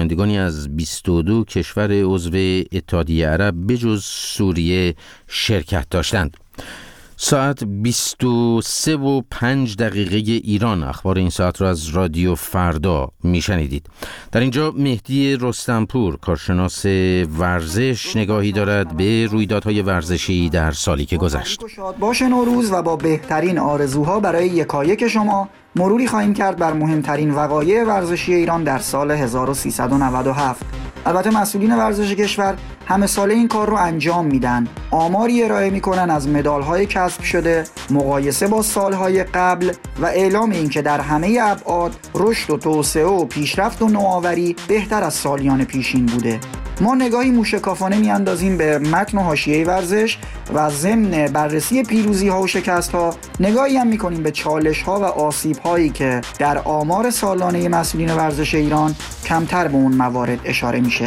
نمایندگانی از 22 کشور عضو اتحادیه عرب بجز سوریه شرکت داشتند. ساعت 23:05 ایران اخبار این ساعت را از رادیو فردا میشنیدید. در اینجا مهدی رستمپور کارشناس ورزش نگاهی دارد به رویدادهای ورزشی در سالی که گذشت. شاد باش نوروز و با بهترین آرزوها برای یکایک شما مروری خواهیم کرد بر مهمترین وقایع ورزشی ایران در سال 1397. البته مسئولین ورزش کشور همه ساله این کار رو انجام میدن. آماری ارائه میکنن از مدال‌های کسب شده، مقایسه با سالهای قبل و اعلام این که در همه ابعاد رشد و توسعه و پیشرفت و نوآوری بهتر از سالیان پیشین بوده. ما نگاهی موشکافانه میاندازیم به متن و حاشیه ورزش و ضمن بررسی پیروزی‌ها و شکست‌ها نگاهی هم می‌کنیم به چالش‌ها و آسیب‌هایی که در آمار سالانه مسئولین ورزش ایران کمتر به اون موارد اشاره میشه.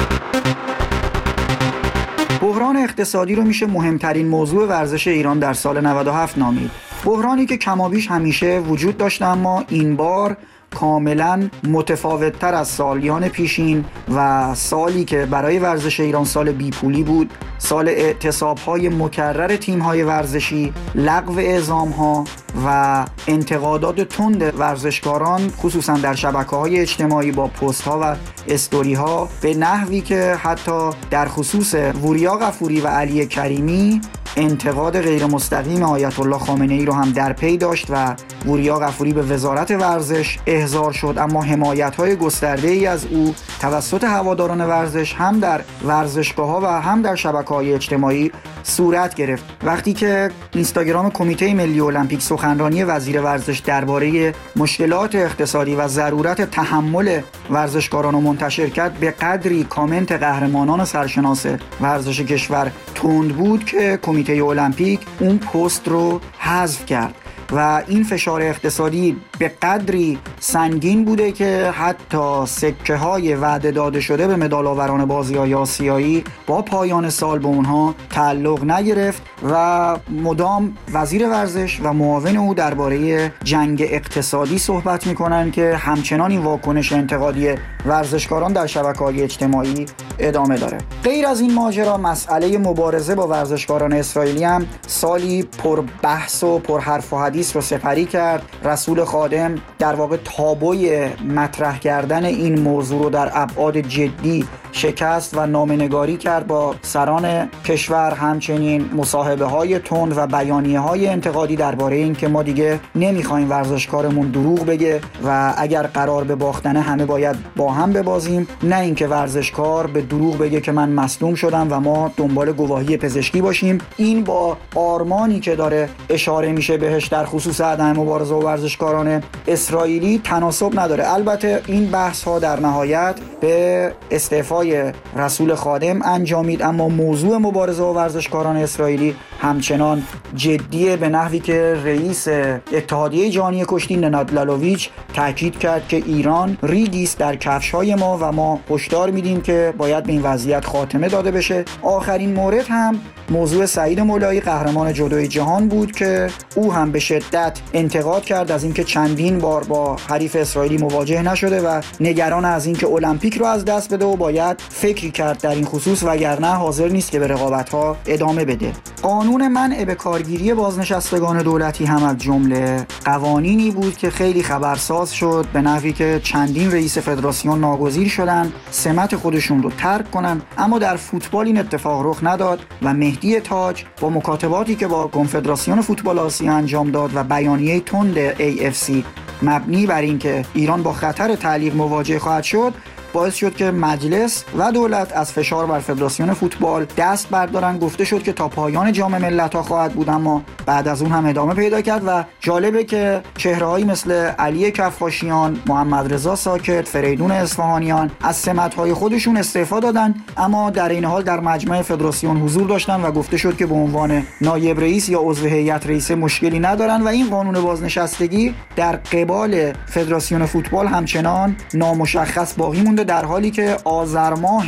بحران اقتصادی رو میشه مهمترین موضوع ورزش ایران در سال 97 نامید. بحرانی که کمابیش همیشه وجود داشته اما این بار کاملا متفاوت‌تر از سالیان پیشین و سالی که برای ورزش ایران سال بیپولی بود، سال اعتصاب‌های مکرر تیم‌های ورزشی، لغو اعزام‌ها و انتقادات تند ورزشکاران خصوصا در شبکه‌های اجتماعی با پست‌ها و استوری‌ها به نحوی که حتی در خصوص وریا غفوری و علی کریمی انتقاد غیر مستقیم آیت الله خامنه‌ای رو هم در پی داشت و وریا غفوری به وزارت ورزش احضار شد، اما حمایت‌های گسترده‌ای از او توسط هواداران ورزش هم در ورزشگاه‌ها و هم در شبکه‌های اجتماعی صورت گرفت. وقتی که اینستاگرام کمیته ملی المپیک سخنرانی وزیر ورزش درباره مشکلات اقتصادی و ضرورت تحمل ورزشکاران رو منتشر کرد، به قدری کامنت قهرمانان سرشناس ورزش کشور تند بود که کمیته المپیک اون پست رو حذف کرد و این فشار اقتصادی به قدری سنگین بوده که حتی سکه های وعده داده شده به مدال آوران بازی‌های آسیایی با پایان سال به اونها تعلق نگرفت و مدام وزیر ورزش و معاون او درباره جنگ اقتصادی صحبت میکنن که همچنان این واکنش انتقادی ورزشکاران در شبکه‌های اجتماعی ادامه داره. غیر از این ماجرا، مسئله مبارزه با ورزشکاران اسرائیلی هم سالی پر بحث و پر حرف و حدیث رو سپری کرد. رسول خادم در واقع تابوی مطرح کردن این موضوع رو در ابعاد جدی شکست و نامه‌نگاری کرد با سران کشور، همچنین مصاحبه‌های تند و بیانیه‌های انتقادی درباره این که ما دیگه نمی‌خوایم ورزشکارمون دروغ بگه و اگر قرار به باختنه همه باید با هم ببازیم، نه اینکه ورزشکار به دروغ بگه که من مصدوم شدم و ما دنبال گواهی پزشکی باشیم. این با آرمانی که داره اشاره میشه بهش در خصوص عدم مبارزه با ورزشکاران اسرائیلی تناسب نداره. البته این بحث‌ها در نهایت به استعفای رسول خادم انجامید، اما موضوع مبارزه با ورزشکاران اسرائیلی همچنان جدیه، به نحوی که رئیس اتحادیه جهانی کشتی نناد لالوویچ تاکید کرد که ایران ریگی است در کفش‌های ما و ما هشدار میدیم که باید به این وضعیت خاتمه داده بشه. آخرین مورد هم موضوع سعید مولایی قهرمان جودوی جهان بود که او هم به شدت انتقاد کرد از اینکه چندین بار با حریف اسرائیلی مواجه نشده و نگران از اینکه المپیک رو از دست بده و باید فکری کرد در این خصوص وگرنه حاضر نیست که به رقابت‌ها ادامه بده. قانون منع به کارگیری بازنشستگان دولتی هم از جمله قوانینی بود که خیلی خبرساز شد، به نحوی که چندین رئیس فدراسیون ناگزیر شدن سمت خودشون رو ترک کنن، اما در فوتبال این اتفاق رخ نداد و مهدی تاج با مکاتباتی که با کنفدراسیون فوتبال آسیا انجام داد و بیانیه تند AFC مبنی بر اینکه ایران با خطر تعلیق مواجه خواهد شد، باعث شد که مجلس و دولت از فشار بر فدراسیون فوتبال دست بردارن. گفته شد که تا پایان جام ملت‌ها خواهد بود، اما بعد از اون هم ادامه پیدا کرد و جالبه که چهره‌هایی مثل علی کفاشیان، محمد رضا ساکت، فریدون اصفهانیان از سمت‌های خودشون استعفا دادن، اما در این حال در مجمع فدراسیون حضور داشتن و گفته شد که به عنوان نایب رئیس یا عضو هیئت رئیسه مشکلی ندارن و این قانون بازنشستگی در قبال فدراسیون فوتبال همچنان نامشخص باقی مونده، در حالی که آذر ماه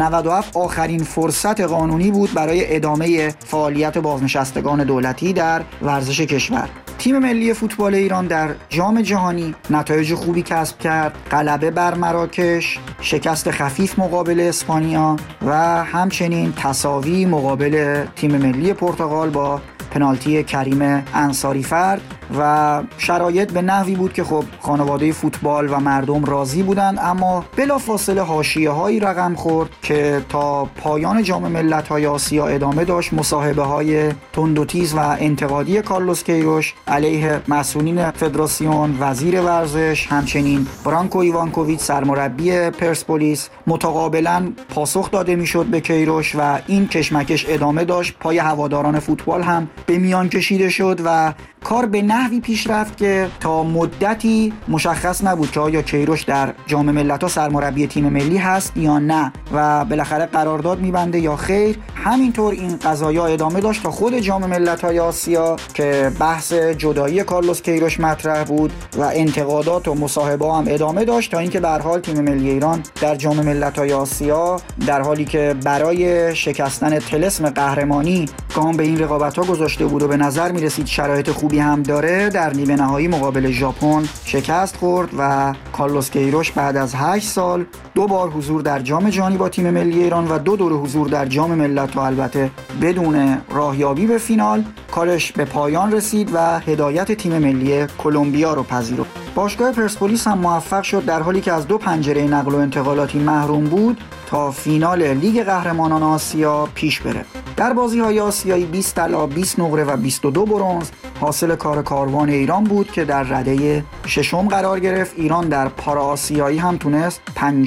97 آخرین فرصت قانونی بود برای ادامه فعالیت بازنشستگان دولتی در ورزش کشور. تیم ملی فوتبال ایران در جام جهانی نتایج خوبی کسب کرد، غلبه بر مراکش، شکست خفیف مقابل اسپانیا و همچنین تساوی مقابل تیم ملی پرتغال با پنالتی کریم انصاری فرد و شرایط به نحوی بود که خب خانواده فوتبال و مردم راضی بودند، اما بلافاصله حاشیه‌هایی رقم خورد که تا پایان جام ملت‌های آسیا ادامه داشت. مصاحبه‌های تند و تیز و انتقادی کارلوس کیروش علیه مسئولین فدراسیون، وزیر ورزش، همچنین برانکو ایوانکوویچ سرمربی پرسپولیس متقابلا پاسخ داده میشد به کیروش و این کشمکش ادامه داشت. پای هواداران فوتبال هم به میان کشیده شد و کار به نحوی پیش رفت که تا مدتی مشخص نبود که آیا کیروش در جام ملت‌ها سرمربی تیم ملی هست یا نه و بالاخره قرارداد میبنده یا خیر. همینطور این قضایا ادامه داشت تا خود جام ملت‌های آسیا که بحث جدایی کارلوس کیروش مطرح بود و انتقادات و مصاحبه هم ادامه داشت تا اینکه به هر حال تیم ملی ایران در جام ملت‌های آسیا در حالی که برای شکستن طلسم قهرمانی گام به این رقابت‌ها گذاشته بود و به نظر می‌رسید شرایط خوبی هم داره، در نیمه نهایی مقابل ژاپن شکست خورد و کارلوس کیروش بعد از 8 سال 2 بار حضور در جام جهانی با تیم ملی ایران و 2 دوره حضور در جام ملت‌ها البته بدون راهیابی به فینال کارش به پایان رسید و هدایت تیم ملی کلمبیا رو پذیرفت. باشگاه پرسپولیس هم موفق شد در حالی که از 2 پنجره نقل و انتقالاتی محروم بود تا فینال لیگ قهرمانان آسیا پیش بره. در بازی‌های آسیایی 20 طلا، 20 نقره و 22 برنز حاصل کار کاروان ایران بود که در رده ششم قرار گرفت. ایران در پارا آسیایی هم تونست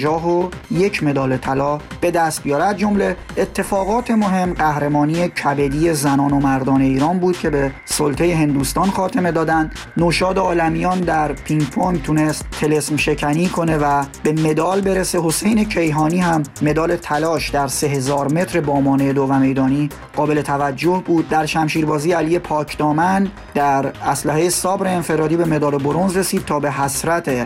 51 مدال طلا به دست بیاره. از جمله اتفاقات مهم قهرمانی کبدی زنان و مردان ایران بود که به سلطه هندوستان خاتمه دادند. نوشاد عالمیان در پینگ پونگ تونست طلسم شکنی کنه و به مدال برسه. حسین کیهانی هم مدال طلاش در 3000 متر بامانه دو و میدانی قابل توجه بود. در شمشیربازی علی پاکدامن در اسلحه صبر انفرادی به مدال برنز رسید تا به حسرت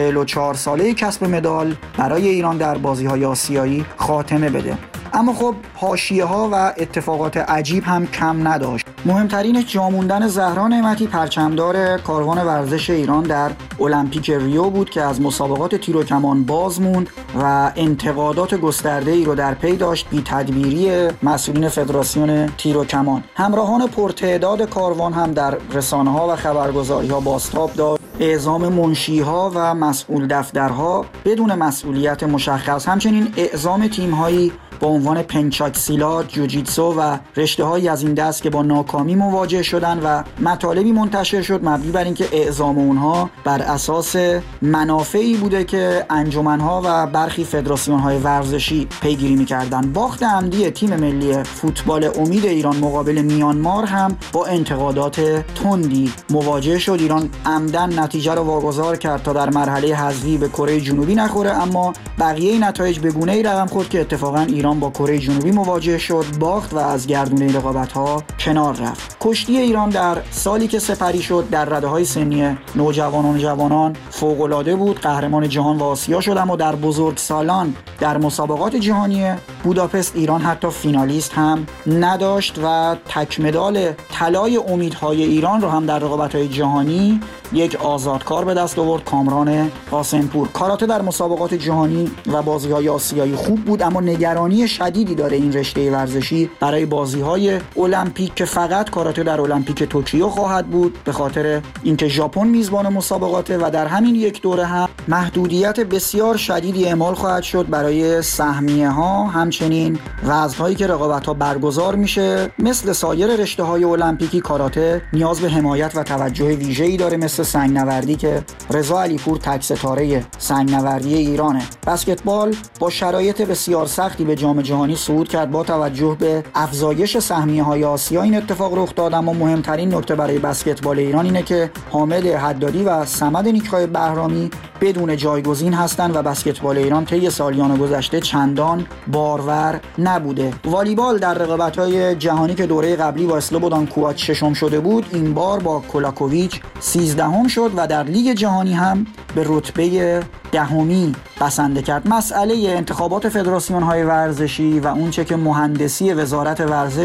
44 ساله کسب مدال برای ایران در بازی‌های آسیایی خاتمه بده. اما خب حاشیه‌ها و اتفاقات عجیب هم کم نداشت. مهمترین جا موندن زهرا نعمتی پرچمدار کاروان ورزش ایران در المپیک ریو بود که از مسابقات تیر و کمان باز موند و انتقادات گسترده‌ای رو در پی داشت. بی‌تدبیری مسئولین فدراسیون تیر و کمان. همراهان پرتعداد کاروان هم در رسانه‌ها و خبرگزاری‌ها بازتاب داشت. اعزام منشی‌ها و مسئول دفترها بدون مسئولیت مشخص، همچنین اعزام تیم‌هایی با عنوان پنچاک سیلات، جوجیتسو و رشته‌هایی از این دست که با ناکامی مواجه شدن و مطالبی منتشر شد مبنی بر اینکه اعزام اونها بر اساس منافعی بوده که انجمن‌ها و برخی فدراسیون‌های ورزشی پیگیری می‌کردند. باخت عمدی تیم ملی فوتبال امید ایران مقابل میانمار هم با انتقادات تندی مواجه شد. ایران عمدن نتیجه رو واگذار کرد تا در مرحله حذفی به کره جنوبی نخوره، اما بقیه نتایج به گونه‌ای رقم خورد که اتفاقاً ایران با کره جنوبی مواجه شد، باخت و از گردونه رقابت‌ها کنار رفت. کشتی ایران در سالی که سپری شد در رده‌های سنی نوجوانان و جوانان فوق‌العاده بود. قهرمان جهان و آسیا شد، اما در بزرگسالان در مسابقات جهانی بوداپست ایران حتی فینالیست هم نداشت و تک مدال طلای امیدهای ایران رو هم در رقابت‌های جهانی یک آزادکار به دست آورد، کامران قاسمپور. کاراته در مسابقات جهانی و بازی‌های آسیایی خوب بود، اما نگرانی شدیدی داره این رشته ورزشی برای بازی‌های المپیک که فقط کاراته در المپیک توکیو خواهد بود به خاطر اینکه ژاپن میزبان مسابقاته و در همین یک دوره هم محدودیت بسیار شدیدی اعمال خواهد شد برای سهمیه‌ها، همچنین وزن‌هایی که رقابت‌ها برگزار میشه. مثل سایر رشته‌های المپیکی کاراته نیاز به حمایت و توجه ویژه‌ای داره، مثل سنگ‌نوردی که رضا علیپور تک ستاره سنگ‌نوردی ایرانه. بسکتبال با شرایط بسیار سختی به جام جهانی صعود کرد. با توجه به افزایش سهمیه‌های آسیا این اتفاق رخ داد، اما مهمترین نکته برای بسکتبال ایران اینه که حامد حدادی و صمد نیک‌خواه بهرامی بدون جایگزین هستند و بسکتبال ایران طی سالیان گذشته چندان بارور نبوده. والیبال در رقابت‌های جهانی که دوره قبلی با اسلوبودان کوآچ ششم شده بود، این بار با کولاکوویچ 13 شد و در لیگ جهانی هم به رتبه 10 بسنده کرد. مسئله انتخابات فدراسیون‌های ورزشی و اونچه که مهندسی وزارت ورزش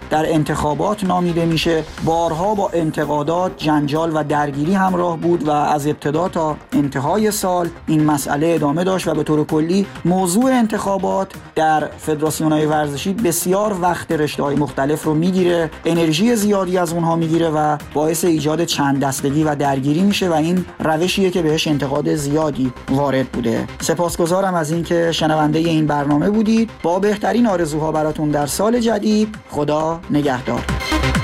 در انتخابات نامیده میشه. بارها با انتقادات، جنجال و درگیری همراه بود و از ابتدا تا انتهای سال این مسئله ادامه داشت و به طور کلی موضوع انتخابات در فدراسیون‌های ورزشی بسیار وقت رشته‌های مختلف رو میگیره، انرژی زیادی از اونها میگیره و باعث ایجاد چند دستگی و درگیری میشه و این روشیه که بهش انتقاد زیادی وارد بوده. سپاسگزارم از اینکه شنونده این برنامه بودید. با بهترین آرزوها براتون در سال جدید. خدا نگهدار.